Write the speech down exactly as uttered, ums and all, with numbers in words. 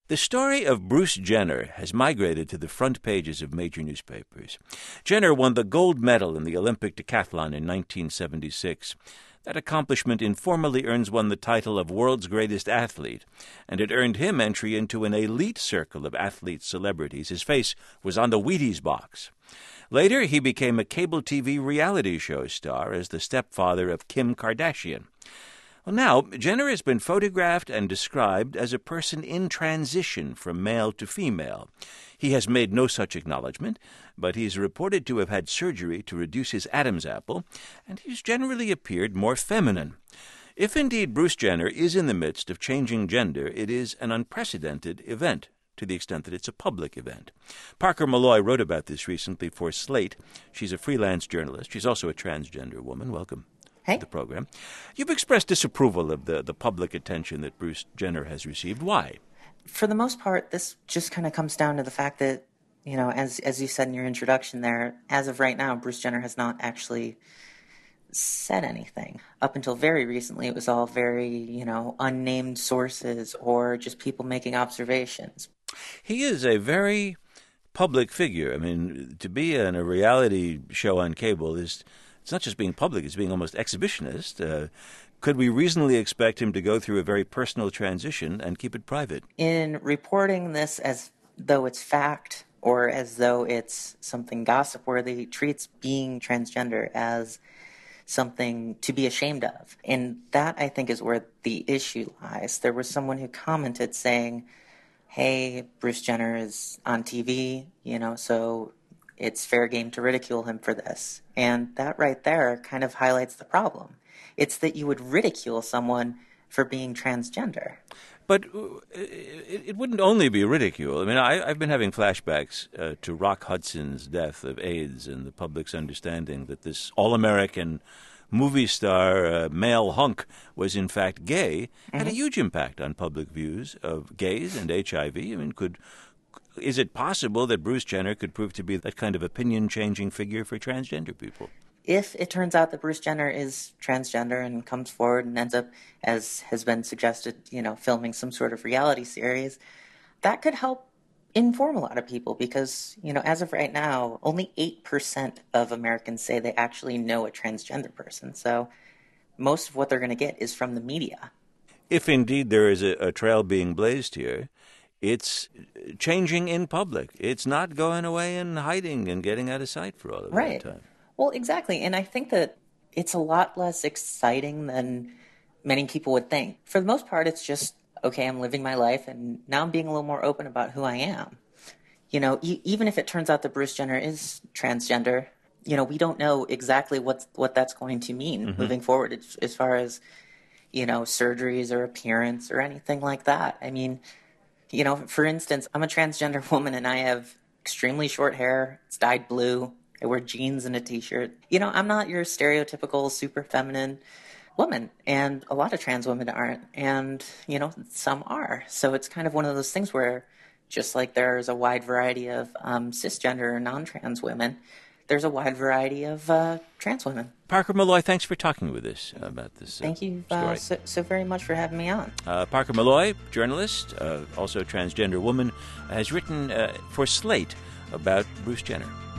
The story of Bruce Jenner has migrated to the front pages of major newspapers. Jenner won the gold medal in the Olympic decathlon in nineteen seventy-six. That accomplishment informally earns one the title of world's greatest athlete, and it earned him entry into an elite circle of athlete celebrities. His face was on the Wheaties box. Later, he became a cable T V reality show star as the stepfather of Kim Kardashian. Well, now, Jenner has been photographed and described as a person in transition from male to female. He has made no such acknowledgement, but he's reported to have had surgery to reduce his Adam's apple, and he's generally appeared more feminine. If indeed Bruce Jenner is in the midst of changing gender, it is an unprecedented event, to the extent that it's a public event. Parker Molloy wrote about this recently for Slate. She's a freelance journalist. She's also a transgender woman. Welcome. Hey. The program. You've expressed disapproval of the, the public attention that Bruce Jenner has received. Why? For the most part, this just kind of comes down to the fact that, you know, as as you said in your introduction there, as of right now, Bruce Jenner has not actually said anything. Up until very recently, it was all very, you know, unnamed sources or just people making observations. He is a very public figure. I mean, to be in a reality show on cable is... It's not just being public, it's being almost exhibitionist. Uh, could we reasonably expect him to go through a very personal transition and keep it private? In reporting this as though it's fact or as though it's something gossip-worthy, treats being transgender as something to be ashamed of. And that, I think, is where the issue lies. There was someone who commented saying, hey, Bruce Jenner is on T V, you know, so it's fair game to ridicule him for this. And that right there kind of highlights the problem. It's that you would ridicule someone for being transgender. But it, it wouldn't only be ridicule. I mean, I, I've been having flashbacks uh, to Rock Hudson's death of AIDS and the public's understanding that this all-American movie star, uh, male hunk, was in fact gay, mm-hmm. had a huge impact on public views of gays and H I V. I mean, could... Is it possible that Bruce Jenner could prove to be that kind of opinion-changing figure for transgender people? If it turns out that Bruce Jenner is transgender and comes forward and ends up, as has been suggested, you know, filming some sort of reality series, that could help inform a lot of people because, you know, as of right now, only eight percent of Americans say they actually know a transgender person. So most of what they're going to get is from the media. If indeed there is a, a trail being blazed here, it's changing in public. It's not going away and hiding and getting out of sight for all of right. that time. Well, exactly. And I think that it's a lot less exciting than many people would think. For the most part, it's just, okay, I'm living my life, and now I'm being a little more open about who I am. You know, e- even if it turns out that Bruce Jenner is transgender, you know, we don't know exactly what, what that's going to mean mm-hmm. moving forward as, as far as, you know, surgeries or appearance or anything like that. I mean... You know, for instance, I'm a transgender woman and I have extremely short hair. It's dyed blue. I wear jeans and a t-shirt. You know, I'm not your stereotypical super feminine woman. And a lot of trans women aren't. And, you know, some are. So it's kind of one of those things where just like there's a wide variety of um, cisgender or non-trans women, there's a wide variety of uh, trans women. Parker Molloy, thanks for talking with us about this uh, Thank you uh, so, so very much for having me on. Uh, Parker Molloy, journalist, uh, also a transgender woman, has written uh, for Slate about Bruce Jenner.